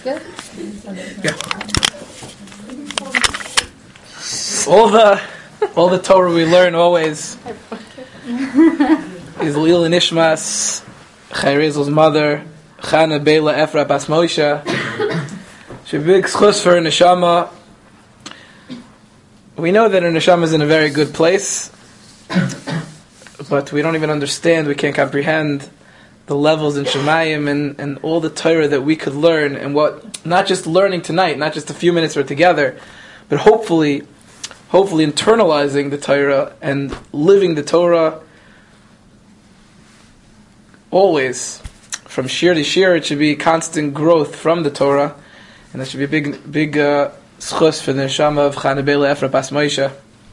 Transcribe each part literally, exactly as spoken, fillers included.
Good. Yeah. All the all the Torah we learn always is Lil and Ishmas, Chayrezel's mother, Chana Bela Efra Bas Moshe. She big schus for her neshama. We know that her neshama is in a very good place, but we don't even understand, we can't comprehend the levels in Shemayim and, and all the Torah that we could learn, and what, not just learning tonight, not just a few minutes we're together, but hopefully, hopefully internalizing the Torah and living the Torah always. From shir to shir, it should be constant growth from the Torah, and that should be a big, big uh, schus for the neshama of Chana Bela Efra Bas Moshe.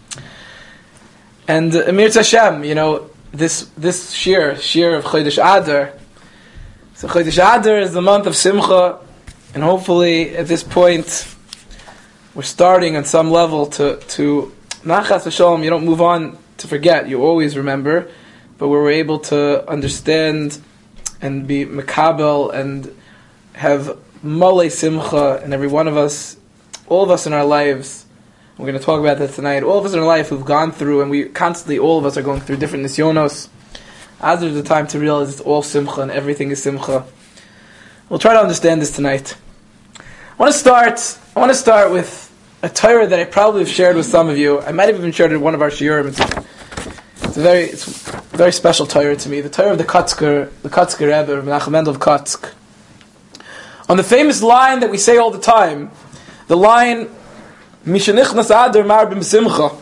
And uh, Amir Tashem, you know, This this shir, shir of Chodesh Adar. So Chodesh Adar is the month of Simcha, and hopefully at this point we're starting on some level to to Nachas V'Shalom. You don't move on to forget; you always remember. But where we're able to understand and be mekabel and have malei simcha, and every one of us, all of us in our lives. We're going to talk about that tonight. All of us in our life who've gone through, and we constantly, all of us are going through different nisyonos. As there's a time to realize it's all simcha and everything is simcha. We'll try to understand this tonight. I want to start. I want to start with a Torah that I probably have shared with some of you. I might have even shared it in one of our shiurim. It's, it's a very, it's a very special Torah to me. The Torah of the Kotzker, the Kotzker Rebbe, of Menachem Mendel of Kotzk. On the famous line that we say all the time, the line. That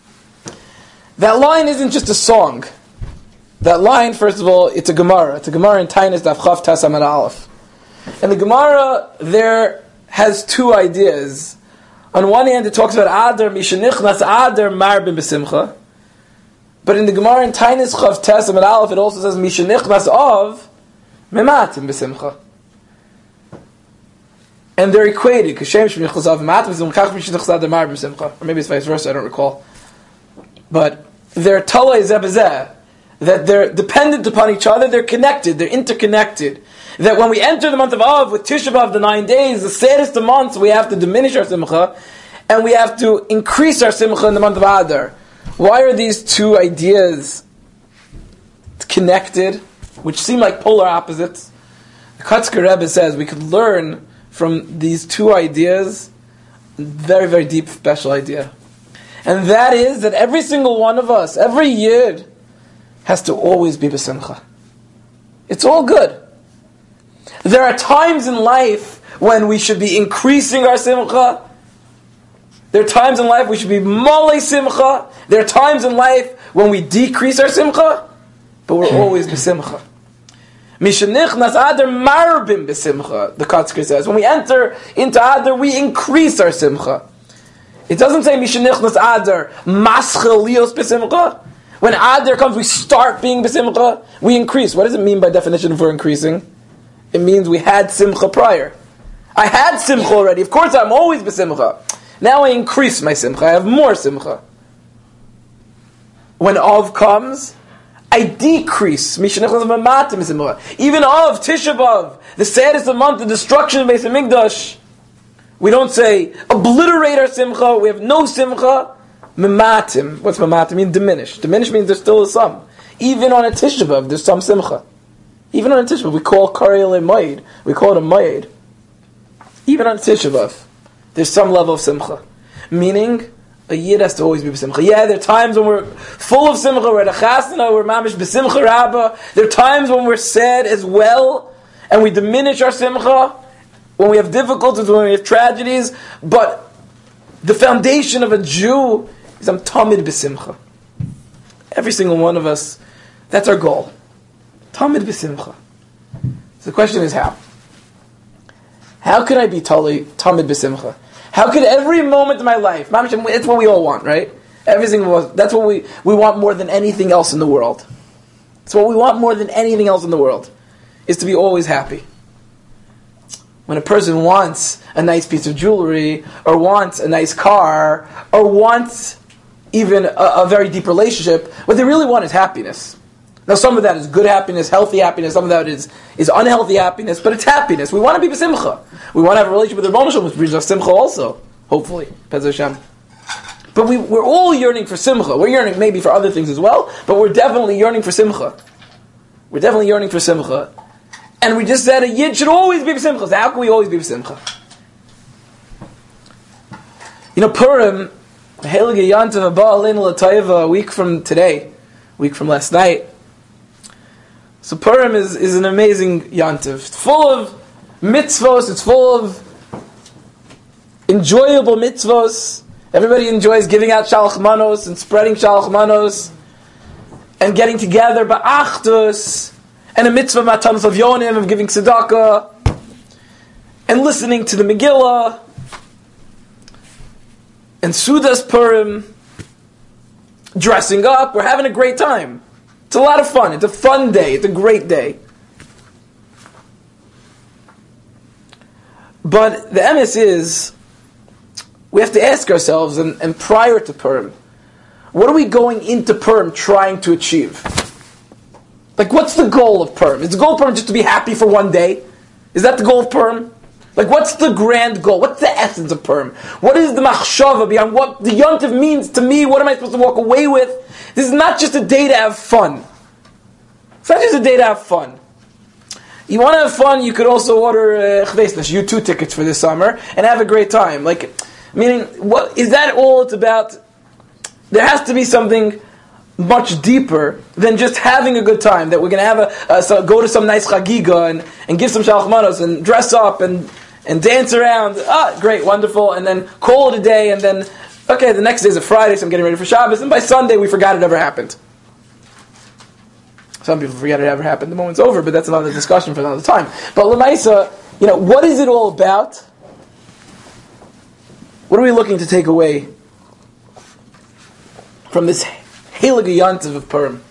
line isn't just a song. That line, first of all, it's a Gemara. It's a Gemara in Tainis Daf Chav Tes Amud Aleph. And the Gemara there has two ideas. On one hand, it talks about Adar Mishenichnas Adar Marbim B'Simcha. But in the Gemara in Tainis Chav Tes Amud Aleph, it also says Mishenichnas of Mematim B'Simcha. And they're equated. Or maybe it's vice versa, I don't recall. But they're talei zebazeh, that they're dependent upon each other, they're connected, they're interconnected. That when we enter the month of Av, with Tisha B'Av, the nine days, the saddest of months, we have to diminish our simcha, and we have to increase our simcha in the month of Adar. Why are these two ideas connected, which seem like polar opposites? The Kotzker Rebbe says we could learn from these two ideas, very, very deep, special idea. And that is that every single one of us, every yid, has to always be b'simcha. It's all good. There are times in life when we should be increasing our simcha. There are times in life we should be malei simcha. There are times in life when we decrease our simcha, but we're always b'simcha. Mishenichnas Adar Marbim B'Simcha, the Kotzker says. When we enter into Adar, we increase our simcha. It doesn't say Mishenichnas Adar Maschel Lios B'Simcha. When Adar comes, we start being B'Simcha, we increase. What does it mean by definition for increasing? It means we had simcha prior. I had simcha already. Of course, I'm always B'Simcha. Now I increase my simcha. I have more simcha. When Av comes, I decrease. Even of Tisha B'Av, the saddest of month, the destruction of Beis Hamikdash, we don't say obliterate our simcha. We have no simcha. Mematim. What's mematim mean? Diminish. Diminish means there's still some. Even on a Tisha B'Av, there's some simcha. Even on a Tisha B'Av, we call Karei Mayid. We call it a Mayid. Even on a Tisha B'Av, there's some level of simcha. Meaning, a yid has to always be b'simcha. Yeah, there are times when we're full of simcha, we're at a chasana, we're mamish b'simcha rabba. There are times when we're sad as well, and we diminish our simcha, when we have difficulties, when we have tragedies, but the foundation of a Jew is I'm tamid b'simcha. Every single one of us, that's our goal. Tamid b'simcha. So the question is how? How can I be tali, tamid b'simcha? How could every moment of my life, it's what we all want, right? Every single, that's what we, we want more than anything else in the world. It's what we want more than anything else in the world, is to be always happy. When a person wants a nice piece of jewelry, or wants a nice car, or wants even a, a very deep relationship, what they really want is happiness. Now, some of that is good happiness, healthy happiness. Some of that is, is unhealthy happiness, but it's happiness. We want to be b'simcha. We want to have a relationship with the Rebbeinu Shalom, which brings us simcha also, hopefully. Pez Hashem. But we, we're all yearning for simcha. We're yearning maybe for other things as well, but we're definitely yearning for simcha. We're definitely yearning for simcha. And we just said a yid should always be b'simcha. So how can we always be b'simcha? You know, Purim, Heilige Yantav Haba Aleinu L'Taiva, a week from today, a week from last night. So Purim is, is an amazing Yantav. It's full of mitzvos, it's full of enjoyable mitzvos. Everybody enjoys giving out shalach manos and spreading shalach manos and getting together ba'achdus and a mitzvah matanos of yonim, of giving tzedakah and listening to the Megillah and Sudas Purim, dressing up. We're having a great time. It's a lot of fun. It's a fun day. It's a great day. But the emes is, we have to ask ourselves, and, and prior to Purim, what are we going into Purim trying to achieve? Like, what's the goal of Purim? Is the goal of Purim just to be happy for one day? Is that the goal of Purim? Like, what's the grand goal? What's the essence of Purim? What is the machshava behind what the Yontif means to me? What am I supposed to walk away with? This is not just a day to have fun. It's not just a day to have fun. You want to have fun, you could also order uh, U two tickets for this summer and have a great time. Like, meaning, what is that all it's about? There has to be something much deeper than just having a good time. That we're going to have a, uh, so go to some nice chagiga and, and give some shalach manos and dress up and, and dance around. Ah, great, wonderful. And then call it a day and then, okay, the next day is a Friday, so I'm getting ready for Shabbos. And by Sunday, we forgot it ever happened. Some people forget it ever happened. The moment's over, but that's another discussion for another time. But Lamaisa, you know, what is it all about? What are we looking to take away from this Heilige Yantav of Purim?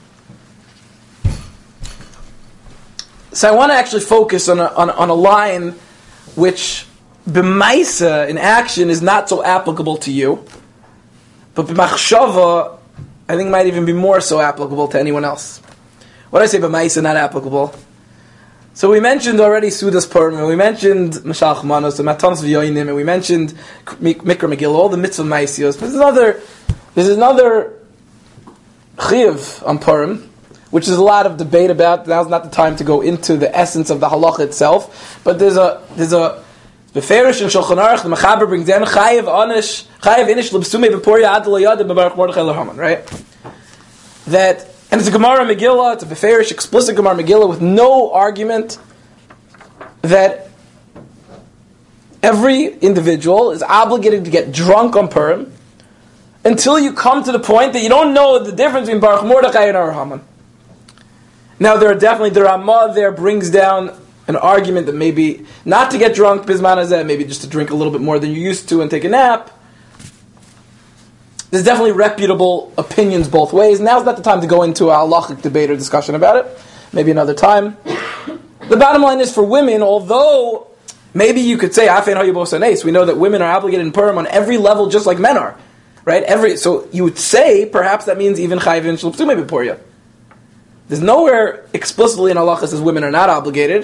So I want to actually focus on a, on, on a line which, b'maisa, in action, is not so applicable to you, but b'machshava, I think might even be more so applicable to anyone else. What do I say b'maisa, not applicable? So we mentioned already Sudas Purim, and we mentioned Mashalach Manos, and Matanos V'yoinim, and we mentioned Mikra Megillah, all the mitzvah maisios. But there's another, there's another chiyuv on Purim, which is a lot of debate about. Now's not the time to go into the essence of the halacha itself. But there's a there's a Beferish and Shulchan Aruch, the Mechaber brings down chayiv anish chayiv inish l'bsumei v'porya ad l'yad b'baruch Mordechai l'Haman. Right? That. And it's a Gemara Megillah, it's a Beferish, explicit Gemara Megillah with no argument that every individual is obligated to get drunk on Purim until you come to the point that you don't know the difference between Baruch Mordechai and Ar Haman. Now there are definitely, the Ramah there brings down an argument that maybe not to get drunk, Bisman Hazeh, maybe just to drink a little bit more than you used to and take a nap. There's definitely reputable opinions both ways. Now's not the time to go into a halachic debate or discussion about it. Maybe another time. The bottom line is for women, although maybe you could say, we know that women are obligated in Purim on every level just like men are. Right? Every So you would say, perhaps that means even Chayiv and Shluptumei B'Porya. There's nowhere explicitly in halacha says women are not obligated.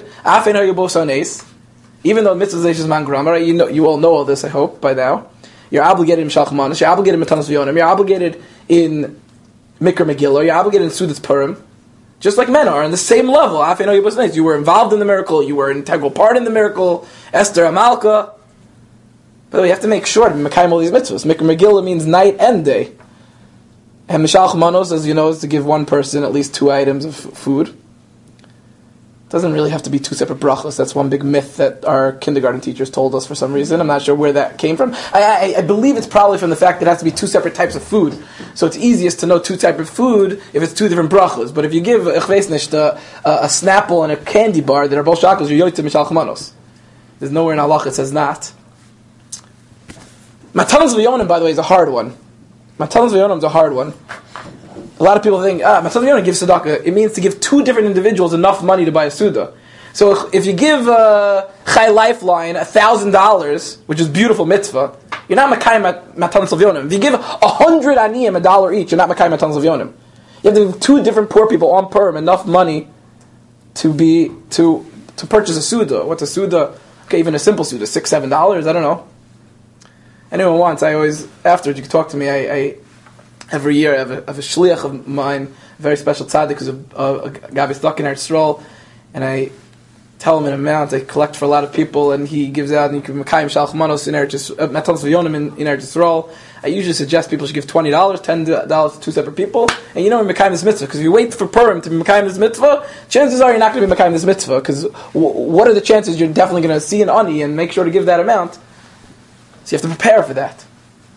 Even though mitzvah is man grammar, you know, you all know all this, I hope, by now. You're obligated in Shalach Manos, you're obligated in Matanos V'yonim, you're obligated in Mikra Megillah, you're obligated in Sudas Purim, just like men are, on the same level. You were involved in the miracle, you were an integral part in the miracle, Esther Amalka. But we have to make sure to Mekayim all these mitzvahs. Mikra Megillah means night and day. And Shalach Manos, as you know, is to give one person at least two items of food. It doesn't really have to be two separate brachos. That's one big myth that our kindergarten teachers told us for some reason. I'm not sure where that came from. I, I, I believe it's probably from the fact that it has to be two separate types of food. So it's easiest to know two types of food if it's two different brachos. But if you give a, a, a Snapple and a candy bar that are both shakos, you're yoytzim Shalach Manos. There's nowhere in halach it says not. Matanos V'yonim, by the way, is a hard one. Matanos V'yonim is a hard one. A lot of people think, ah, Matanos V'yonim gives tzedakah. It means to give two different individuals enough money to buy a suda. So if, if you give uh, Chai Lifeline a thousand dollars, which is beautiful mitzvah, you're not Makayim Matanos V'yonim. If you give a hundred aniyim a dollar each, you're not Makayim Matanos V'yonim. You have to give two different poor people on Purim enough money to be to to purchase a Suda. What's a Suda? Okay, even a simple Suda, six, seven dollars. I don't know. Anyone wants? I always after you can talk to me. I, I every year I have a, I have a shliach of mine, a very special tzaddik, who's a, a, a guy stuck in Eretz Yisrael, and I tell him an amount. I collect for a lot of people, and he gives out and he gives Mekayim Shalach Manos in Eretz Yisrael, Matanos V'yonim in, in Eretz Yisrael. I usually suggest people should give twenty dollars, ten dollars to two separate people, and you know we're Mekayim this mitzvah, because if you wait for Purim to be Mekayim this mitzvah, chances are you're not going to be Mekayim this mitzvah, because w- what are the chances you're definitely going to see an ani and make sure to give that amount? So you have to prepare for that.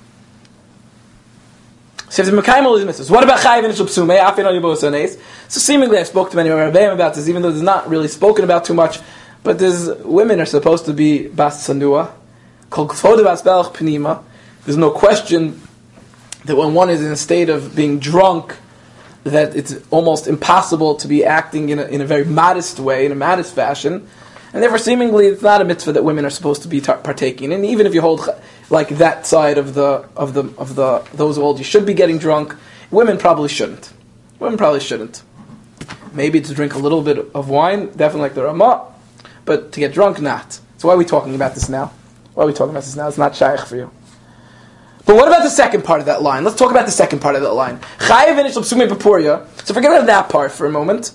So you have to Mekayim all these mitzvahs. What about Chayiv and Shubsumei? Afin on Yibos Anes. So seemingly I spoke to many Rebbeim about this, even though it's not really spoken about too much, but there's, women are supposed to be Bas Sanua, Kol Kfode Bas Belach Pnima. There's no question that when one is in a state of being drunk, that it's almost impossible to be acting in a, in a very modest way, in a modest fashion, and therefore seemingly it's not a mitzvah that women are supposed to be tar- partaking. And even if you hold like that side of the of the of the those old, you should be getting drunk. Women probably shouldn't. Women probably shouldn't. Maybe to drink a little bit of wine, definitely like the Ramah, but to get drunk, not. So why are we talking about this now? Why are we talking about this now? It's not shaykh for you. But what about the second part of that line? Let's talk about the second part of that line. Chayiv and Shubsumei Bepuria. So forget about that part for a moment.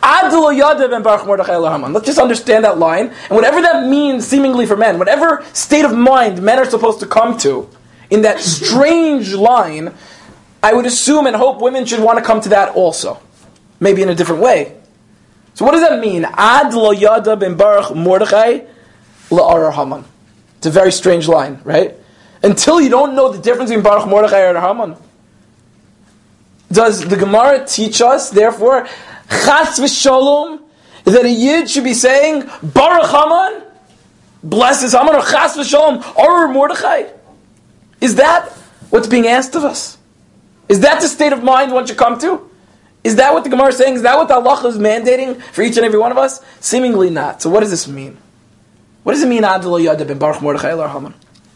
Let's just understand that line, and whatever that means seemingly for men, whatever state of mind men are supposed to come to in that strange line, I would assume and hope women should want to come to that also. Maybe in a different way. So what does that mean? Ad lo yada ben Baruch Mordechai la'arar Haman. It's a very strange line, right? Until you don't know the difference between Baruch Mordechai and Haman. Does the Gemara teach us, therefore, Chas v'sholom, that a Yid should be saying, Baruch Haman, blesses Haman, or Chas v'sholom, or Mordechai? Is that what's being asked of us? Is that the state of mind one should come to? Is that what the Gemara is saying? Is that what the Allah is mandating for each and every one of us? Seemingly not. So what does this mean? What does it mean, Ad lo yada ben Baruch Mordechai or Haman?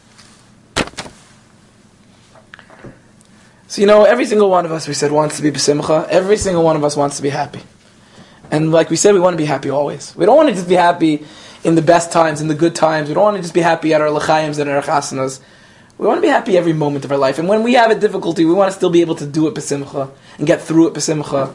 So you know, every single one of us, we said, wants to be b'simcha. Every single one of us wants to be happy. And like we said, we want to be happy always. We don't want to just be happy in the best times, in the good times. We don't want to just be happy at our l'chaims and our chasanas. We want to be happy every moment of our life. And when we have a difficulty, we want to still be able to do it b'simcha and get through it b'simcha.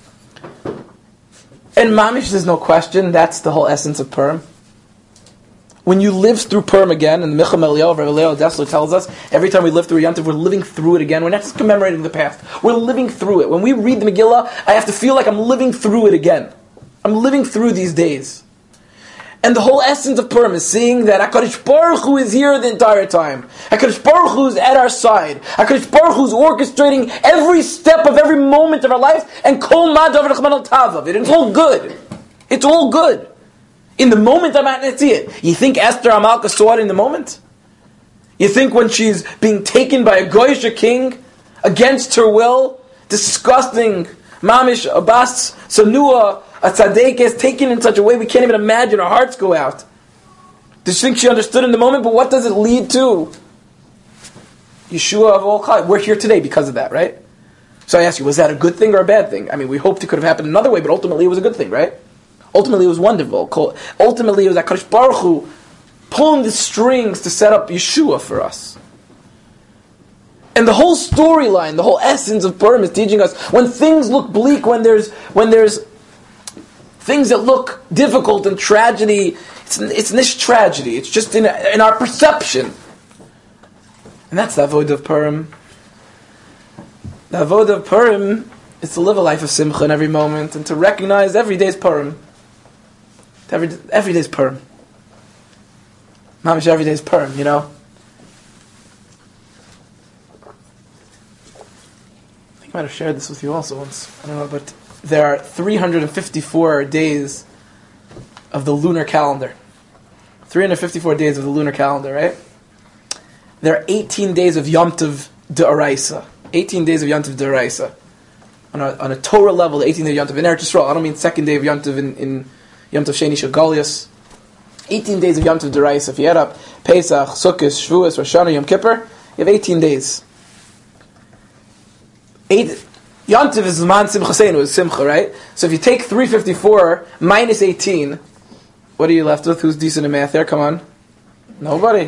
And mamish, there's no question, that's the whole essence of Purim. When you live through Purim again, and the Micham Eliyahu, Rabbi Eliyahu Dessler tells us, every time we live through a Yom Tov, we're living through it again. We're not just commemorating the past. We're living through it. When we read the Megillah, I have to feel like I'm living through it again. I'm living through these days. And the whole essence of Purim is seeing that HaKadosh Baruch Hu is here the entire time. HaKadosh Baruch Hu is at our side. HaKadosh Baruch Hu is orchestrating every step of every moment of our life, and Kol Madav Rechman Al Tavav. It's all good. It's all good. In the moment, I'm not see it. You think Esther Amalka saw it in the moment? You think when she's being taken by a Goyish king against her will, disgusting, mamish, abbas, sanua, a tzaddik is taken in such a way we can't even imagine, our hearts go out. Does she think she understood in the moment? But what does it lead to? Yeshua of all chai. We're here today because of that, right? So I ask you, was that a good thing or a bad thing? I mean, we hoped it could have happened another way, but ultimately it was a good thing, right? Ultimately, it was wonderful. Ultimately, it was HaKadosh Baruch Hu pulling the strings to set up Yeshua for us. And the whole storyline, the whole essence of Purim is teaching us when things look bleak, when there's when there's things that look difficult and tragedy, it's it's nish tragedy. It's just in in our perception, and that's the avodah of Purim. The avodah of Purim is to live a life of simcha in every moment and to recognize every day's Purim. Every, every day's Purim. Mamish, every day's Purim, you know? I think I might have shared this with you also once. I don't know, but there are three hundred fifty-four days of the lunar calendar. three hundred fifty-four days of the lunar calendar, right? There are eighteen days of Yom Tov D'Oraisa. eighteen days of Yom Tov D'Oraisa. On a, on a Torah level, the eighteenth day of Yom Tov in Eretz Yisrael. I don't mean second day of Yom Tov in... in Yom Tov Sheni Shel Goliath. eighteen days of Yom Tov D'Oraisa. If you add up Pesach, Sukkot, Shavuos, Rosh Hashanah, Yom Kippur, you have eighteen days. Eight, Yontiv is Zman Simcha Seinu, is Simcha, right? So if you take three fifty-four minus eighteen, what are you left with? Who's decent in math there? Come on. Nobody.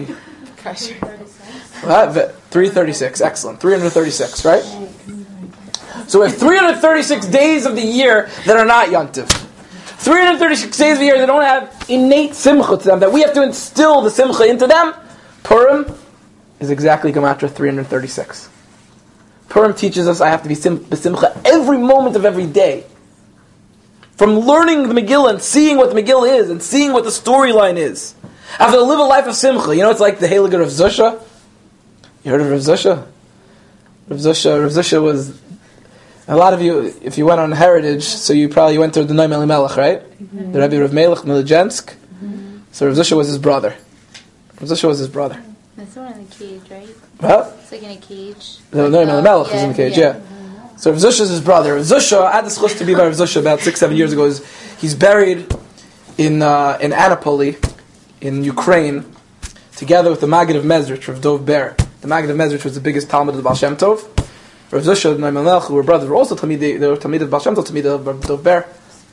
What? three thirty-six. Excellent. three hundred thirty-six, right? So we have three hundred thirty-six days of the year that are not Yontiv. three hundred thirty-six days of the year that don't have innate Simcha to them, that we have to instill the Simcha into them. Purim is exactly Gematria three hundred thirty-six. Purim teaches us I have to be sim- besimcha every moment of every day. From learning the Megillah and seeing what the Megillah is and seeing what the storyline is. I have to live a life of simcha. You know, it's like the Heilige Rav Zusha. You heard of Rav Zusha? Rav Zusha, Rav Zusha was, a lot of you, if you went on Heritage, so you probably went to the Noam Elimelech, right? Mm-hmm. The Rebbe Rav Melech, Milijensk. Mm-hmm. So Rav Zusha was his brother. Rav Zusha was his brother. That's the one in the cage, right? What? It's like in a cage. The Noam Elimelech was in the cage, yeah. yeah. So Rav Zusha is his brother. Rav Zusha, I had the chus to be by Rav Zusha about six, seven years ago. He's, he's buried in uh, in Annapolis, in Ukraine, together with the Maggid of Mezrich, Rav Dov Ber. The Maggid of Mezrich was the biggest Talmud of the Baal Shem Tov. Rav Zusha and Noam Elimelech, who were brothers, were also Talmidei, they were Talmidei of Baal Shem Tov, Talmidei of Rav Dov Ber.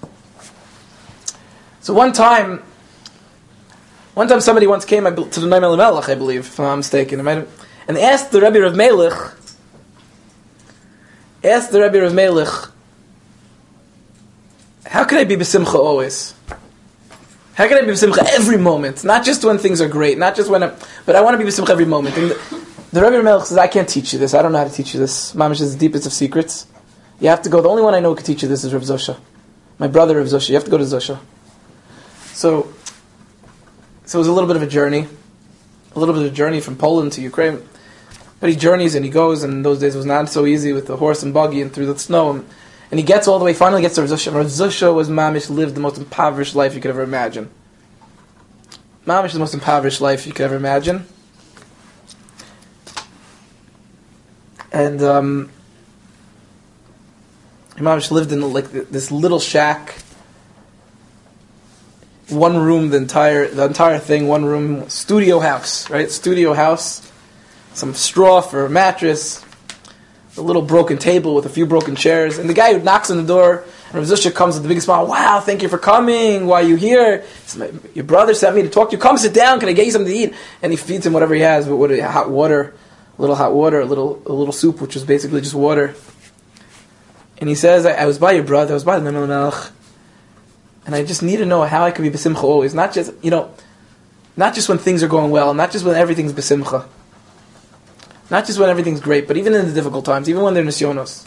So one time, one time somebody once came to the Noam Elimelech, I believe, if I'm not mistaken, and asked the Rebbe Rav Melech, asked the Rebbe Rav Melech, how can I be besimcha always? How can I be besimcha every moment? Not just when things are great, not just when I'm, but I want to be besimcha every moment. And the, the Rebbe Rav Melech says, I can't teach you this. I don't know how to teach you this. Mamish is the deepest of secrets. You have to go, the only one I know who can teach you this is Rav Zusha. My brother Rav Zusha. You have to go to Zusha. So, so it was a little bit of a journey. A little bit of a journey from Poland to Ukraine. But he journeys and he goes, and in those days it was not so easy with the horse and buggy and through the snow. And, and he gets all the way, finally gets to Rav Zusha. Rav Zusha was mamish, lived the most impoverished life you could ever imagine. Mamish is the most impoverished life you could ever imagine. And um, mamish lived in like this little shack, one room, the entire the entire thing, one room, studio house, right? Studio house. Some straw for a mattress, a little broken table with a few broken chairs, and the guy who knocks on the door, and Rav Zusha comes with the biggest smile. Wow, thank you for coming. Why are you here? Says, your brother sent me to talk to you. Come sit down. Can I get you something to eat? And he feeds him whatever he has, but what hot water, a little hot water, a little a little soup, which is basically just water. And he says, I, I was by your brother. I was by the Noam Elimelech, and I just need to know how I can be besimcha always. Not just you know, not just when things are going well, not just when everything's besimcha. Not just when everything's great, but even in the difficult times, even when they're nisyonos.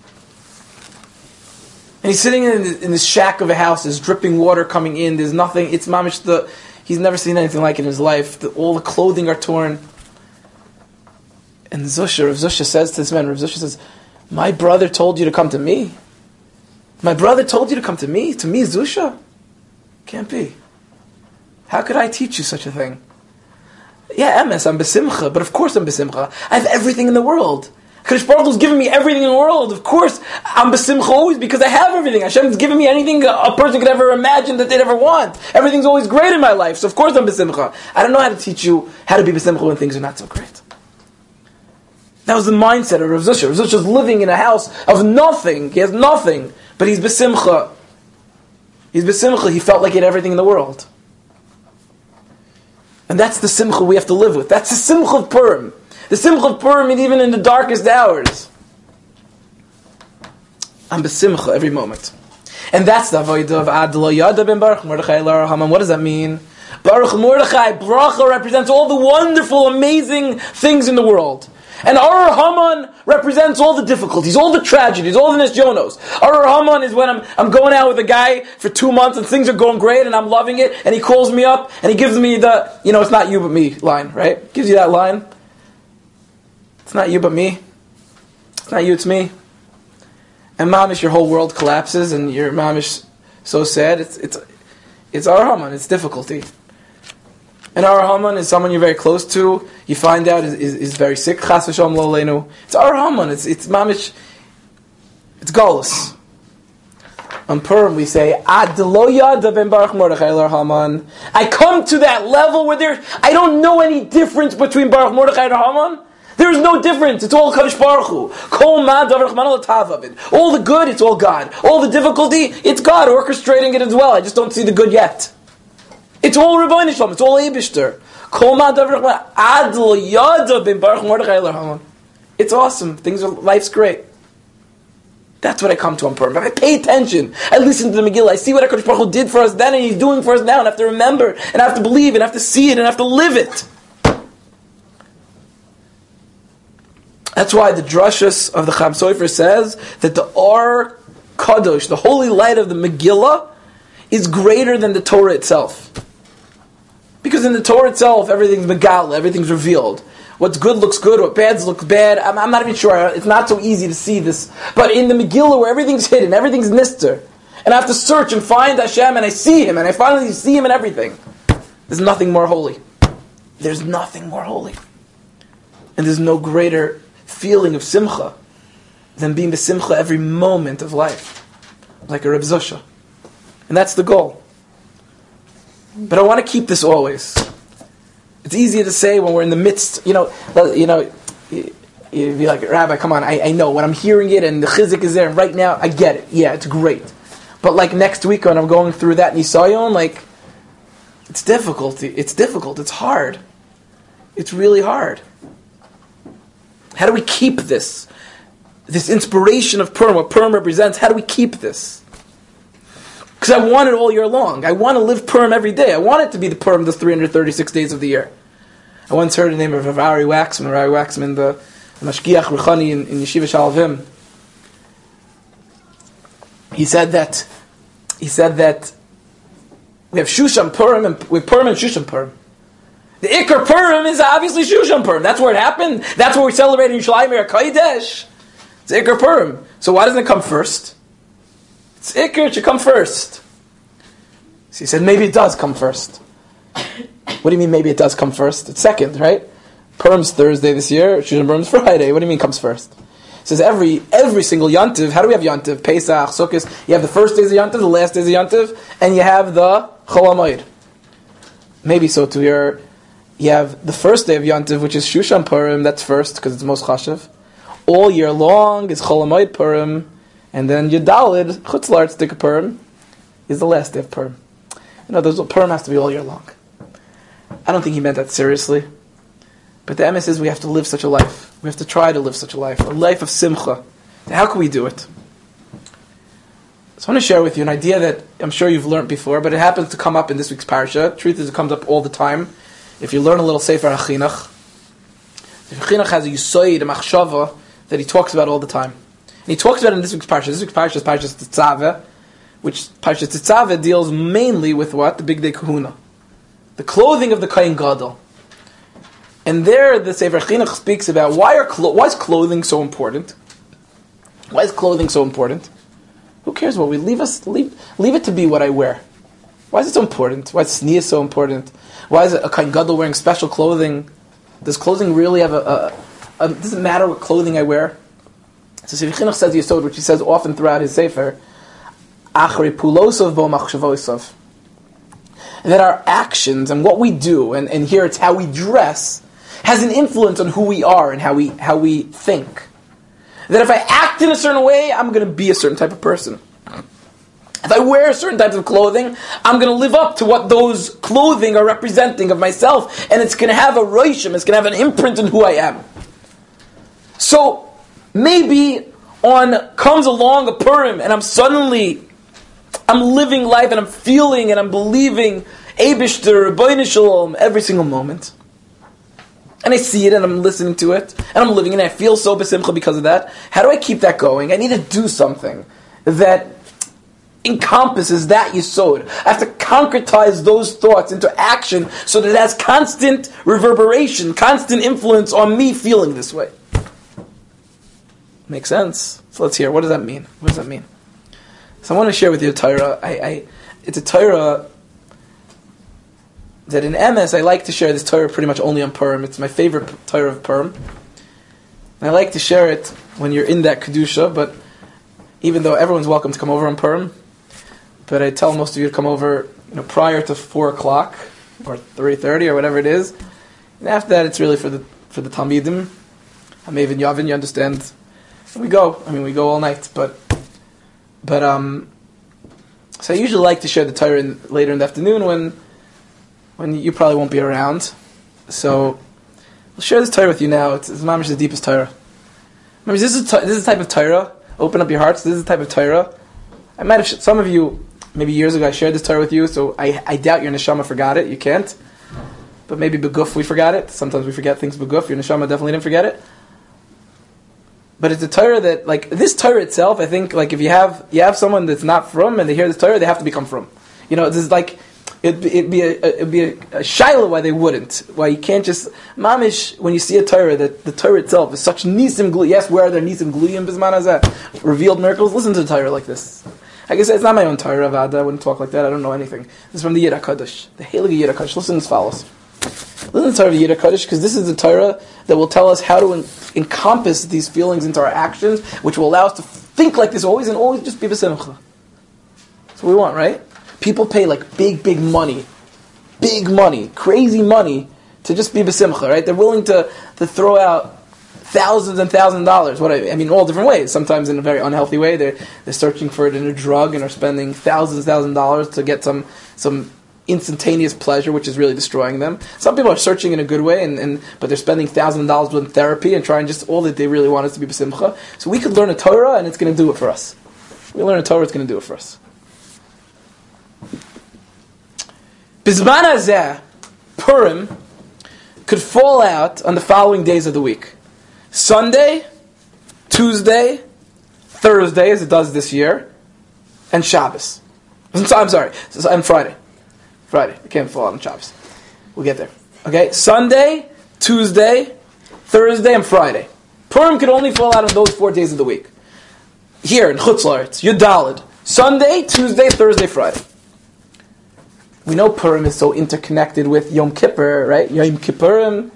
And he's sitting in, in this shack of a house, there's dripping water coming in, there's nothing, it's mamish, the, he's never seen anything like it in his life, the, all the clothing are torn. And Zusha, Rav Zusha says to this man, Rav Zusha says, my brother told you to come to me? My brother told you to come to me? To me, Zusha? Can't be. How could I teach you such a thing? Yeah, M S, I'm besimcha, but of course I'm besimcha. I have everything in the world. Kadosh Baruch Hu's given me everything in the world. Of course, I'm besimcha always because I have everything. Hashem's given me anything a person could ever imagine that they'd ever want. Everything's always great in my life, so of course I'm besimcha. I don't know how to teach you how to be besimcha when things are not so great. That was the mindset of Rav Zusha. Rav Zusha's living in a house of nothing. He has nothing, but he's besimcha. He's besimcha. He felt like he had everything in the world. And that's the simcha we have to live with. That's the simcha of Purim. The simcha of Purim is even in the darkest hours. I'm besimcha every moment. And that's the avodah of Ad lo yada ben Baruch Mordechai Lar Haman. What does that mean? Baruch Mordechai, bracha represents all the wonderful, amazing things in the world. And Arur Haman represents all the difficulties, all the tragedies, all the nisyonos. Arur Haman is when I'm I'm going out with a guy for two months and things are going great and I'm loving it, and he calls me up and he gives me the, you know, it's not you but me line, right? Gives you that line. It's not you but me. It's not you, it's me. And mamish, your whole world collapses and your mamish so sad. It's it's it's Arur Haman, it's difficulty. And Arur Haman is someone you're very close to. You find out is, is, is very sick. Chas v'shalom lo aleinu. It's Arur Haman. It's it's mamish. It's galus. On Purim we say Ad lo yada ben Baruch Mordechai Lar Haman. I come to that level where there I don't know any difference between Baruch Mordechai and Haman. There is no difference. It's all Kadosh Baruch Hu. Kol ma davar chman l'tav of it. All the good, it's all God. All the difficulty, it's God orchestrating it as well. I just don't see the good yet. It's all Rebbeinu Shalom. It's all Eibishter. Kol ma davar chman ad lo yada ben Baruch Mordechai l'Haman. It's awesome. Things are, life's great. That's what I come to on Purim. If I pay attention, I listen to the Megillah, I see what HaKadosh Baruch Hu did for us then and He's doing for us now, and I have to remember, and I have to believe, and I have to see it, and I have to live it. That's why the Drushas of the Chaim Sofer says that the Or Kadosh, the holy light of the Megillah, is greater than the Torah itself. Because in the Torah itself, everything's Megal, everything's revealed. What's good looks good, what bad looks bad. I'm, I'm not even sure. It's not so easy to see this. But in the Megillah, where everything's hidden, everything's nister, and I have to search and find Hashem, and I see Him, and I finally see Him in everything. There's nothing more holy. There's nothing more holy. And there's no greater feeling of simcha than being the simcha every moment of life, like a Reb Zusha. And that's the goal. But I want to keep this always. It's easier to say when we're in the midst, you know, you know, you'd be like, Rabbi, come on, I, I know, when I'm hearing it and the chizik is there, and right now, I get it. Yeah, it's great. But like next week when I'm going through that Nisayon, like, it's difficult. It's difficult. It's hard. It's really hard. How do we keep this? This inspiration of Purim, what Purim represents, how do we keep this? Because I want it all year long. I want to live Purim every day. I want it to be the Purim the three hundred thirty-six days of the year. I once heard the name of Rav Ari Waxman, Rav Ari Waxman, the, the Mashgiach Ruchani in, in Yeshiva Shalvim. He said that he said that we have Shushan Purim and we have Purim and Shushan Purim. The Iker Purim is obviously Shushan Purim. That's where it happened. That's where we celebrate in Yerushalayim or Kodesh. It's Iker Purim. So why doesn't it come first? It's Iker, it should come first. So he said, maybe it does come first. What do you mean maybe it does come first? It's second, right? Purim's Thursday this year, Shushan Purim's Friday. What do you mean comes first? He says every every single Yontiv, how do we have Yontiv? Pesach, Sukkot, you have the first days of Yontiv, the last days of Yontiv, and you have the Chol HaMoed. Maybe so too. You're, you have the first day of Yontiv, which is Shushan Purim, that's first, because it's most chashav. All year long is Chol HaMoed Purim, and then Yudalid, Chutz La'aretz Dik Purim, is the last day of Purim. You know, those, Purim has to be all year long. I don't think he meant that seriously. But the M S is we have to live such a life. We have to try to live such a life. A life of simcha. Now, how can we do it? So I want to share with you an idea that I'm sure you've learned before, but it happens to come up in this week's parsha. Truth is, it comes up all the time. If you learn a little Sefer HaChinuch, Sefer HaChinuch has a Yisoid, a Machshava, that he talks about all the time. And he talks about it in this week's parsha. This week's parsha is Parshas Tetzaveh, which Parshas Tetzaveh deals mainly with what? The Big Day Kahuna. The clothing of the Kohen Gadol. And there the Sefer Chinuch speaks about why are clo- why is clothing so important? Why is clothing so important? Who cares what we leave us leave leave it to be what I wear. Why is it so important? Why is sneer so important? Why is it a Kohen Gadol wearing special clothing? Does clothing really have a, a, a does it matter what clothing I wear? So Sefer Chinuch says Yesod, which he says often throughout his Sefer, Achri Pulosov Bo Machshavosov. That our actions and what we do, and, and here it's how we dress, has an influence on who we are and how we how we think. That if I act in a certain way, I'm going to be a certain type of person. If I wear certain types of clothing, I'm going to live up to what those clothing are representing of myself, and it's going to have a roshim, it's going to have an imprint on who I am. So maybe on comes along a Purim, and I'm suddenly I'm living life, and I'm feeling, and I'm believing Eibishter, Rebbeinu Shalom every single moment. And I see it, and I'm listening to it, and I'm living it, and I feel so besimcha because of that. How do I keep that going? I need to do something that encompasses that yesod. I have to concretize those thoughts into action so that it has constant reverberation, constant influence on me feeling this way. Makes sense? So let's hear. What does that mean? What does that mean? So I want to share with you a Torah. I, I, it's a Torah that in M S I like to share this Torah pretty much only on Purim. It's my favorite Torah of Purim. And I like to share it when you're in that Kedusha, but even though everyone's welcome to come over on Purim, but I tell most of you to come over, you know, prior to four o'clock or three thirty or whatever it is. And after that, it's really for the for the Talmidim. I'm even Yavin, you understand? And we go. I mean, we go all night, but but um. So I usually like to share the Torah in, later in the afternoon when when you probably won't be around. So I'll share this Torah with you now. It's, it's mamish the deepest Torah. I mean, this is this is the type of Torah. Open up your hearts. This is the type of Torah. I might have some of you maybe years ago. I shared this Torah with you, so I I doubt your neshama forgot it. You can't. But maybe beguf we forgot it. Sometimes we forget things beguf. Your neshama definitely didn't forget it. But it's a Torah that, like, this Torah itself, I think, like, if you have you have someone that's not from and they hear this Torah, they have to become from. You know, this is like, it'd, it'd be a, it'd be a, a shaila why they wouldn't. Why you can't just, mamish, when you see a Torah, that the Torah itself is such nisim gluyim. Yes, where are there nisim gluyim bisman hazeh? Revealed miracles? Listen to the Torah like this. I guess it's not my own Torah, Vada. I wouldn't talk like that. I don't know anything. This is from the Yid HaKadosh. The Heilige Yid HaKadosh. Listen as follows. Listen to the Torah of the Yid HaKadosh, because this is the Torah that will tell us how to en- encompass these feelings into our actions, which will allow us to think like this always and always just be b'simcha. That's what we want, right? People pay like big, big money, big money, crazy money to just be b'simcha, right? They're willing to, to throw out thousands and thousands of dollars. What I, I mean, all different ways. Sometimes in a very unhealthy way. They're they're searching for it in a drug and are spending thousands and thousands of dollars to get some some. instantaneous pleasure, which is really destroying them. Some people are searching in a good way, and, and but they're spending thousands of dollars in therapy and trying just all that they really want is to be b'simcha. So we could learn a Torah, and it's going to do it for us. We learn a Torah, it's going to do it for us. Bizman hazeh, Purim, could fall out on the following days of the week: Sunday, Tuesday, Thursday, as it does this year, and Shabbos. I'm sorry, and Friday. Friday. It can't fall out on Shabbos. We'll get there. Okay? Sunday, Tuesday, Thursday, and Friday. Purim could only fall out on those four days of the week. Here in Chutz La'aretz, Yud Daled. Sunday, Tuesday, Thursday, Friday. We know Purim is so interconnected with Yom Kippur, right? Yom Kippurim.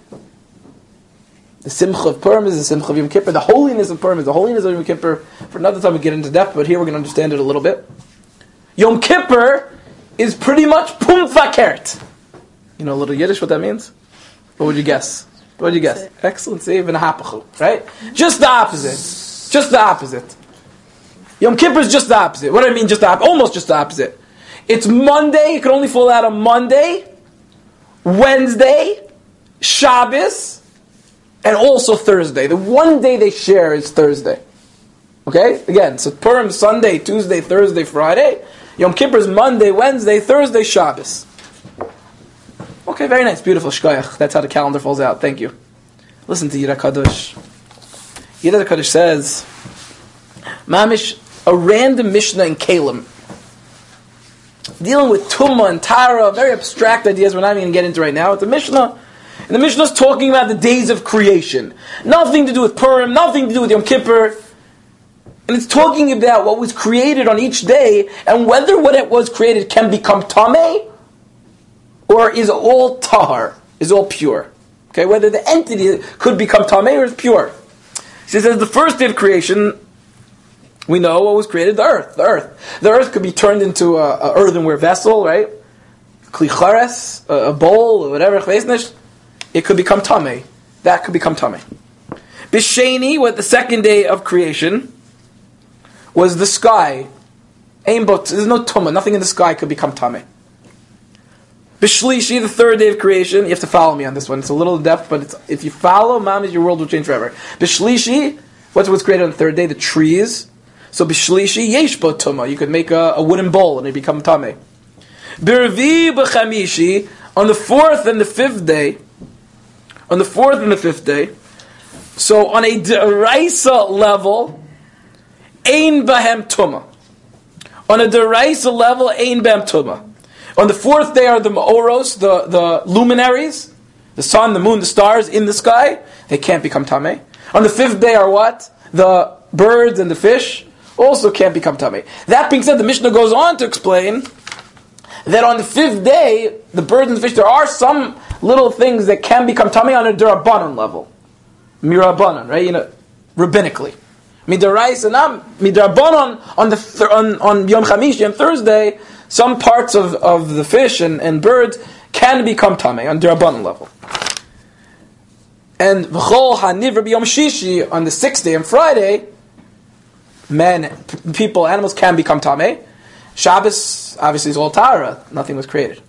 The Simcha of Purim is the Simcha of Yom Kippur. The holiness of Purim is the holiness of Yom Kippur. For another time we get into depth, but here we're going to understand it a little bit. Yom Kippur is pretty much pum fakert. You know a little Yiddish what that means? What would you guess? What would you guess? Excellent, save and hapachu, right? Just the opposite. Just the opposite. Yom Kippur is just the opposite. What do I mean just the opposite? Almost just the opposite. It's Monday, it can only fall out on Monday, Wednesday, Shabbos, and also Thursday. The one day they share is Thursday. Okay? Again, so Purim, Sunday, Tuesday, Thursday, Friday. Yom Kippur is Monday, Wednesday, Thursday, Shabbos. Okay, very nice, beautiful, shkoyach. That's how the calendar falls out. Thank you. Listen to Yid HaKadosh. Yid HaKadosh says, Mamish, a random Mishnah in Kalim, dealing with Tumma and Tara, very abstract ideas we're not even going to get into right now. It's a Mishnah. And the Mishnah is talking about the days of creation. Nothing to do with Purim, nothing to do with Yom Kippur. And it's talking about what was created on each day and whether what it was created can become tameh or is all tahar, is all pure. Okay, whether the entity could become tameh or is pure. She says the first day of creation, we know what was created, the earth. The earth. The earth could be turned into a, a earthenware vessel, right? Kli chares, a, a bowl, or whatever. It could become tameh. That could become tameh. Bisheni, what the second day of creation was the sky. Aim but there's no tumah. Nothing in the sky could become tameh. Bishlishi, the third day of creation. You have to follow me on this one. It's a little in depth, but it's, if you follow, mamish, your world will change forever. Bishlishi, what's what's created on the third day? The trees. So bishlishi yesh bo tumah. You could make a, a wooden bowl and it become tameh. Birvi b'chamishi, on the fourth and the fifth day. On the fourth and the fifth day. So on a deraisa level, ein bahem tumah. On a deraisa level, ein bahem tumah. On the fourth day are the ma'oros, the, the luminaries, the sun, the moon, the stars in the sky. They can't become tameh. On the fifth day are what? The birds and the fish also can't become tameh. That being said, the Mishnah goes on to explain that on the fifth day, the birds and the fish, there are some little things that can become tameh on a derabanan level. Mirabanan, right? You know, rabbinically. Midarais and midrabanan on the th- on, on Yom Chamishi and Thursday, some parts of, of the fish and, and birds can become tameh on derabanan level. And v'chol hanivra b'yom shishi, on the sixth day and Friday, men, p- people, animals can become tameh. Shabbos, obviously, is all Tara. Nothing was created.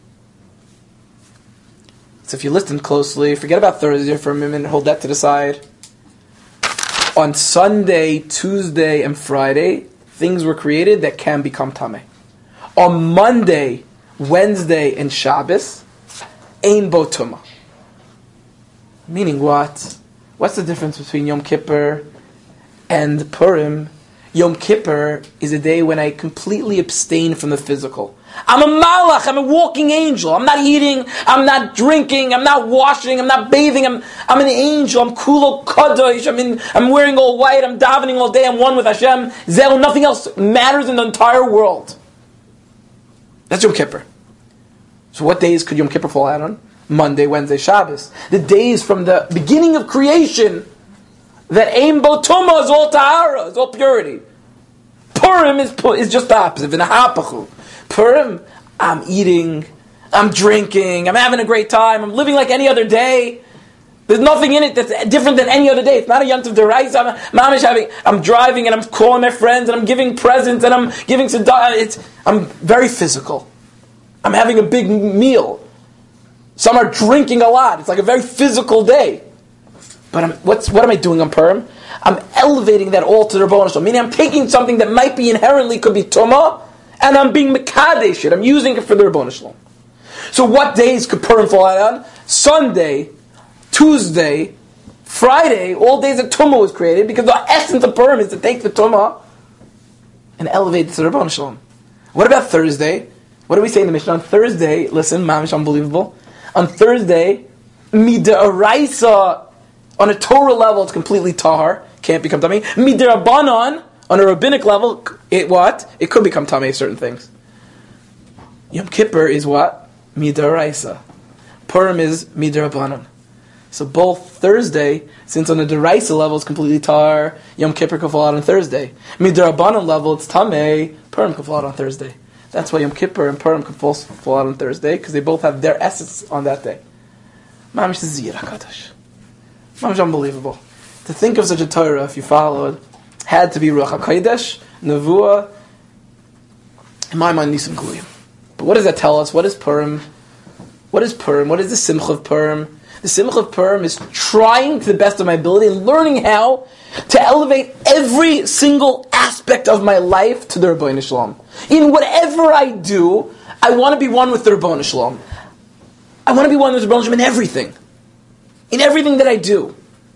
So if you listen closely, forget about Thursday for a minute, hold that to the side. On Sunday, Tuesday, and Friday, things were created that can become tameh. On Monday, Wednesday, and Shabbos, ein bo tumah. Meaning what? What's the difference between Yom Kippur and Purim? Yom Kippur is a day when I completely abstain from the physical. I'm a malach, I'm a walking angel. I'm not eating, I'm not drinking, I'm not washing, I'm not bathing, I'm I'm an angel, I'm kulo kadosh, I'm in, I'm wearing all white, I'm davening all day, I'm one with Hashem. Zeh, nothing else matters in the entire world. That's Yom Kippur. So what days could Yom Kippur fall out on? Monday, Wednesday, Shabbos. The days from the beginning of creation that Ein Bo Tumah is all Tahara, is all purity. Purim is, is just the opposite. Purim, I'm eating, I'm drinking, I'm having a great time, I'm living like any other day. There's nothing in it that's different than any other day. It's not a Yom Tov D'Oraisa. I'm, mamish having, I'm driving and I'm calling my friends and I'm giving presents and I'm giving tzedakah. It's, I'm very physical. I'm having a big meal. Some are drinking a lot. It's like a very physical day. But I'm, what's what am I doing on Purim? I'm elevating that all to the Rebbeinu Shalom. Meaning I'm taking something that might be inherently could be Tumah, and I'm being Mekadesh it. I'm using it for the Rebbeinu Shalom. So what days could Purim fall out on? Sunday, Tuesday, Friday, all days that Tumah was created, because the essence of Purim is to take the Tumah and elevate it to the Rebbeinu Shalom. What about Thursday? What do we say in the Mishnah? On Thursday, listen, mamish unbelievable. On Thursday, mid'oraisa, on a Torah level, it's completely tahar, can't become tamei. Mid'rabanan, on a rabbinic level, it what? It could become tamei, certain things. Yom Kippur is what? Mid'oraisa. Purim is mid'rabanan. So both Thursday, since on a deraisa level it's completely tahar, Yom Kippur could fall out on Thursday. Mid'rabanan level, it's tamei, Purim could fall out on Thursday. That's why Yom Kippur and Purim could fall, fall out on Thursday, because they both have their essence on that day. Mamish Ziyar HaKadosh. Mamish unbelievable. To think of such a Torah, if you followed, had to be Ruach HaKodesh, Nevuah, in my mind, Nisim Guyim. But what does that tell us? What is Purim? What is Purim? What is the Simcha of Purim? The Simcha of Purim is trying to the best of my ability and learning how to elevate every single aspect of my life to the Rebbeinu Shalom. In whatever I do, I want to be one with the Rebbeinu Shalom. I want to be one with the Rebbeinu Shalom in everything. In everything that I do.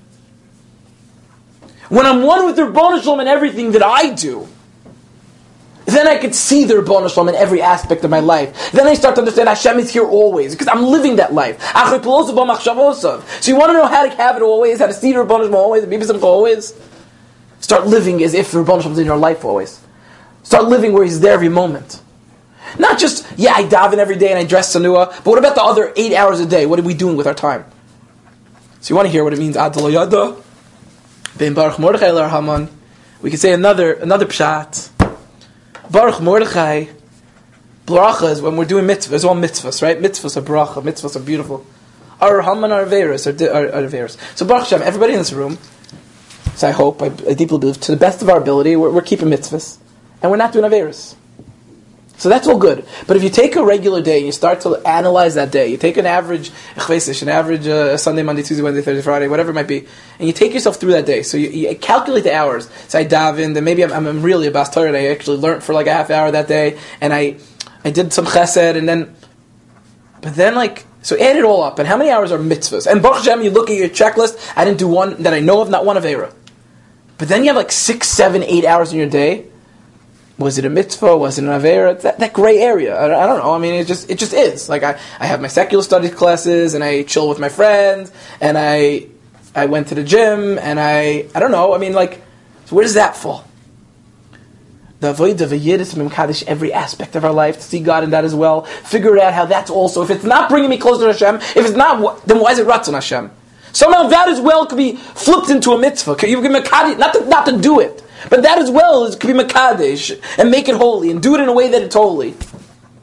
When I'm one with the Rebbeinu Shalom in everything that I do, then I could see the Rebbeinu Shalom in every aspect of my life. Then I start to understand Hashem is here always, because I'm living that life. So you want to know how to have it always, how to see the Rebbeinu Shalom always, and be B'Simcha always? Start living as if the Rebbeinu Shalom is in your life always. Start living where He's there every moment. Not just, yeah, I daven every day and I dress sanua, but what about the other eight hours a day? What are we doing with our time? So you want to hear what it means, Ad lo yada, ben Baruch Mordechai l'Ar Haman. We could say another another pshat. Baruch Mordechai, bracha is when we're doing mitzvahs, it's all mitzvahs, right? Mitzvahs are bracha, mitzvahs are beautiful. Ar Haman are averis, are, are, are averis. So Baruch Hashem, everybody in this room, so I hope, I, I deeply believe, to the best of our ability, we're, we're keeping mitzvahs. And we're not doing averis. So that's all good. But if you take a regular day and you start to analyze that day, you take an average, an average uh, Sunday, Monday, Tuesday, Wednesday, Thursday, Friday, whatever it might be, and you take yourself through that day. So you, you calculate the hours. So I daven, then maybe I'm, I'm really a Bas Torah, and I actually learned for like a half hour that day, and I I did some chesed, and then, but then like, so add it all up, and how many hours are mitzvahs? And Baruch Hashem, you look at your checklist, I didn't do one that I know of, not one avera. But then you have like six, seven, eight hours in your day. Was it a mitzvah? Was it an avera? That, that gray area. I, I don't know. I mean, it just it just is. Like I, I have my secular studies classes, and I chill with my friends, and I I went to the gym, and I I don't know. I mean, like, so where does that fall? The avodah v'yidus memkadesh every aspect of our life, to see God in that as well. Figure out how that's also. If it's not bringing me closer to Hashem, if it's not, then why is it ratzon Hashem? Somehow that as well could be flipped into a mitzvah. You can mekadesh, not to not to do it. But that as well is, could be Makadesh and make it holy and do it in a way that it's holy.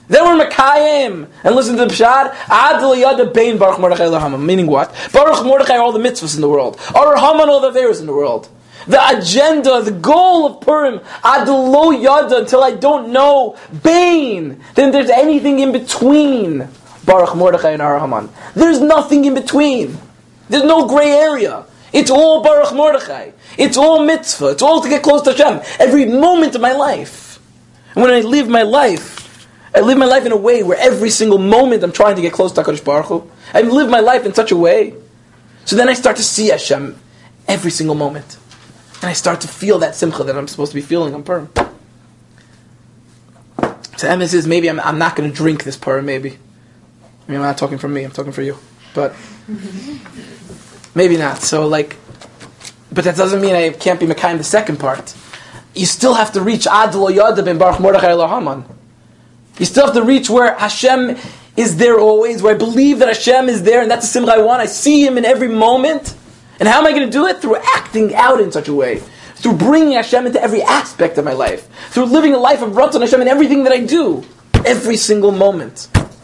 Then we're Mekayim and listen to the Pshat. Ad l'yada bein Baruch Mordechai l'Haman. Meaning what? Baruch Mordechai are all the mitzvahs in the world. Or Haman all the averos in the world. The agenda, the goal of Purim, ad lo yada, until I don't know bein. Then there's anything in between Baruch Mordechai and Ar Haman. There's nothing in between. There's no gray area. It's all Baruch Mordechai. It's all mitzvah. It's all to get close to Hashem. Every moment of my life. And when I live my life, I live my life in a way where every single moment I'm trying to get close to HaKadosh Baruch Hu. I live my life in such a way. So then I start to see Hashem every single moment. And I start to feel that simcha that I'm supposed to be feeling on Purim. So Emma says, maybe I'm, I'm not going to drink this Purim, maybe. I mean, I'm not talking for me, I'm talking for you. But maybe not. So like, but that doesn't mean I can't be Mekayim the second part. You still have to reach Ad lo yada ben Baruch Mordechai l'Haman. You still have to reach where Hashem is there always, where I believe that Hashem is there, and that's the simcha I want. I see Him in every moment. And how am I going to do it? Through acting out in such a way. Through bringing Hashem into every aspect of my life. Through living a life of Ratzon Hashem in everything that I do. Every single moment.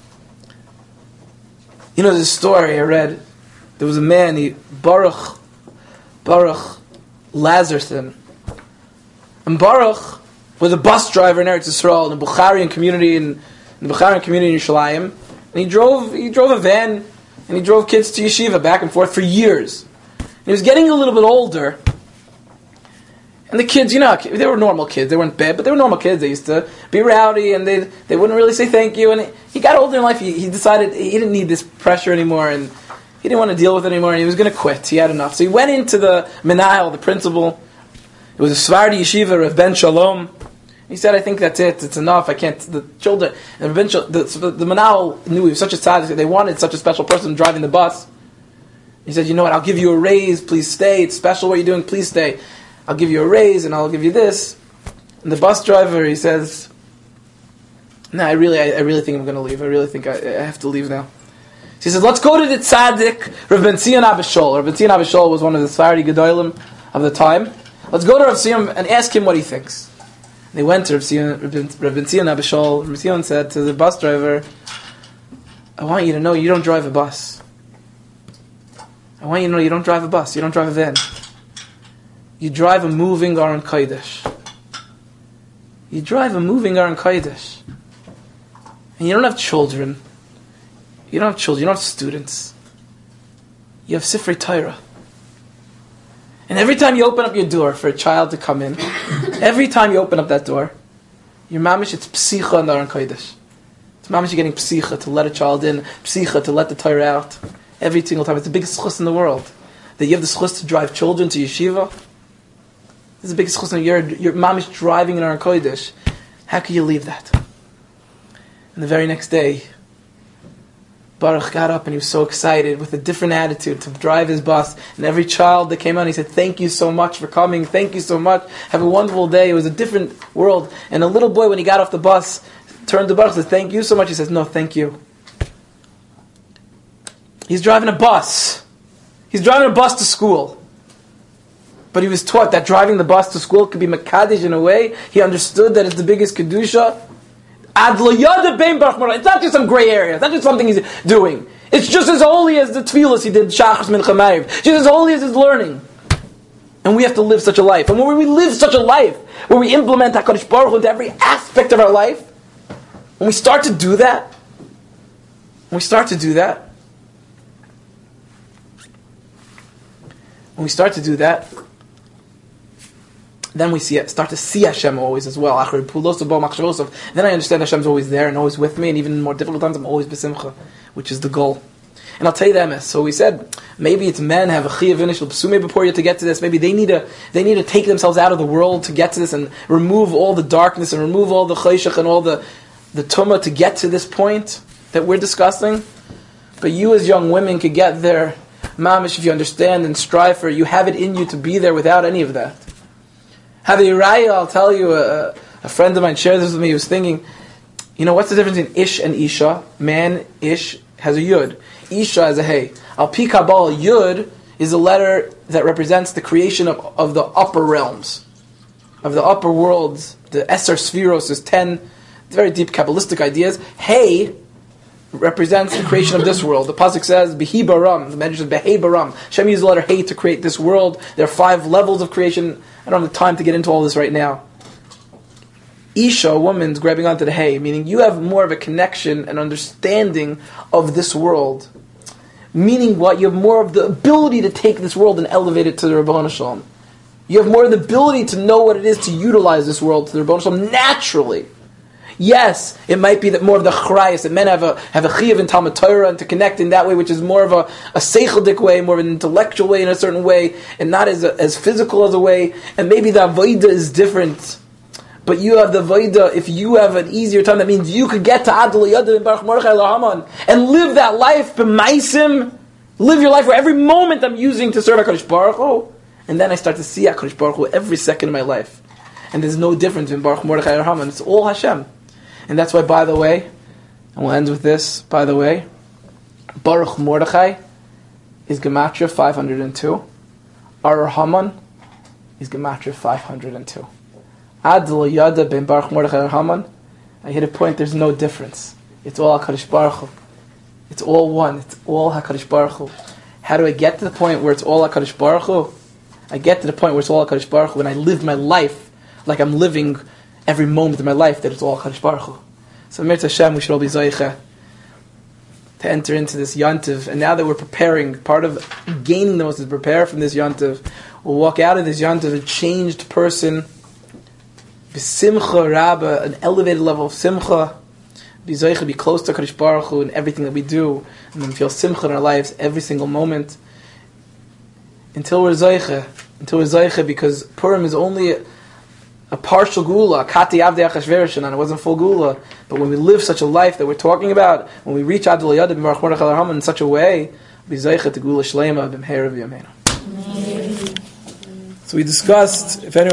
You know, there's a story I read. There was a man, he, Baruch, Baruch Lazarson. And Baruch was a bus driver in Eretz Yisrael, in the Bukharian community, in, in the Bukharian community in Yerushalayim. And he drove, he drove a van, and he drove kids to yeshiva back and forth for years. And he was getting a little bit older. And the kids, you know, they were normal kids. They weren't bad, but they were normal kids. They used to be rowdy, and they they wouldn't really say thank you. And he, he got older in life. He, he decided he didn't need this pressure anymore, and he didn't want to deal with it anymore, and he was going to quit. He had enough. So he went into the Menahel, the principal. It was a Sephardi yeshiva, Rav Ben Shalom. He said, I think that's it. It's enough. I can't. The children, and Rav Ben Shal, the, the, the Menahel knew he was such a tzaddik. They wanted such a special person driving the bus. He said, you know what, I'll give you a raise, please stay. It's special what you're doing, please stay. I'll give you a raise and I'll give you this. And the bus driver, he says, no, I really I, I really think I'm going to leave. I really think I, I have to leave now. He says, let's go to the tzaddik, Rav Ben Zion Abishol. Rav Ben Zion Abishol was one of the Sephardi Gedolim of the time. Let's go to Rav Zion and ask him what he thinks. And they went to Rav Zion, Rav Ben Zion Abishol. Rav Zion said to the bus driver, I want you to know you don't drive a bus. I want you to know you don't drive a bus, you don't drive a van. You drive a moving Aron Kodesh. You drive a moving Aron Kodesh. And you don't have children. You don't have children, you don't have students. You have Sifrei Torah. And every time you open up your door for a child to come in, every time you open up that door, your mamish, it's psicha in the Aron Kodesh. It's mamish, you're getting psicha to let a child in, psicha to let the Torah out. Every single time. It's the biggest schus in the world. That you have the schus to drive children to yeshiva. This is the biggest schus in the world. Your mom is driving in Aron Kodesh. How can you leave that? And the very next day, Baruch got up and he was so excited with a different attitude to drive his bus. And every child that came out, he said, thank you so much for coming. Thank you so much. Have a wonderful day. It was a different world. And a little boy, when he got off the bus, turned to Baruch and said, thank you so much. He says, no, thank you. He's driving a bus. He's driving a bus to school. But he was taught that driving the bus to school could be Mekadesh in a way. He understood that it's the biggest Kedusha. Ad lo yada bein Baruch Mordechai. It's not just some gray area. It's not just something he's doing. It's just as holy as the tefillas he did, Shachas Mincha Ma'ariv. Just as holy as his learning. And we have to live such a life. And when we live such a life, where we implement HaKadosh Baruch Hu into every aspect of our life, when we start to do that, when we start to do that, When we start to do that, then we see start to see Hashem always as well. Then I understand Hashem's always there and always with me, and even in more difficult times, I'm always b'simcha, which is the goal. And I'll tell you the emes. So we said maybe it's men have a chiyuv initial psume before you to get to this. Maybe they need to they need to take themselves out of the world to get to this and remove all the darkness and remove all the chayshach and all the the tumah to get to this point that we're discussing. But you as young women could get there. Mamish, if you understand and strive for it, you have it in you to be there without any of that. Hadiraya, I'll tell you, a, a friend of mine shared this with me. He was thinking, you know, what's the difference in Ish and Isha? Man, Ish, has a Yud. Isha has a Hey. Al Pi Kabbalah, Yud is a letter that represents the creation of, of the upper realms, of the upper worlds. The Eser Spheros is ten, It's very deep Kabbalistic ideas. Hey represents the creation of this world. The pasuk says, Behi baram. The Medrash says, Behi baram. Hashem used the letter Hey to create this world. There are five levels of creation. I don't have the time to get into all this right now. Isha, a woman's grabbing onto the Hey, meaning you have more of a connection and understanding of this world. Meaning what? You have more of the ability to take this world and elevate it to the Rebbeinu Shalom. You have more of the ability to know what it is to utilize this world to the Rebbeinu Shalom naturally. Yes, it might be that more of the chrayas, that men have a have a chiyuv in Talmud Torah and to connect in that way, which is more of a, a seichelic way, more of an intellectual way in a certain way, and not as a, as physical as a way. And maybe the avodah is different. But you have the avodah, if you have an easier time, that means you could get to Adal Yada and Baruch Mordechai Lahaman and live that life, b'maisim, live your life where every moment I'm using to serve HaKadosh Baruch Hu. And then I start to see HaKadosh Baruch Hu every second of my life. And there's no difference in Baruch Mordechai Lahaman. It's all Hashem. And that's why, by the way, and we'll end with this, by the way, Baruch Mordechai is Gematria five hundred two. Ar Haman is Gematria five hundred two. Adl Yada ben Baruch Mordechai Ar Haman, I hit a point, there's no difference. It's all HaKadosh Baruch Hu. It's all one. It's all HaKadosh Baruch Hu. How do I get to the point where it's all HaKadosh Baruch Hu? I get to the point where it's all HaKadosh Baruch Hu when I live my life like I'm living every moment of my life, that it's all HaKadosh Baruch Hu. So Mir Hashem, we should all be Zaycha to enter into this Yantiv. And now that we're preparing, part of gaining the most is prepare from this Yantiv. We'll walk out of this Yantiv a changed person, B'simcha Rabba, an elevated level of Simcha, be Zaycha, be close to HaKadosh Baruch Hu in everything that we do, and then feel Simcha in our lives every single moment. Until we're Zaycha, until we're Zaycha, because Purim is only a, a partial gula, kati avdei achashverosh, and it wasn't full gula. But when we live such a life that we're talking about, when we reach Adal Yada b'Baruch Mordechai Ar Haman in such a way, be Zaycha to gula shleima b'mheira v'yameinu. So we discussed, if anyone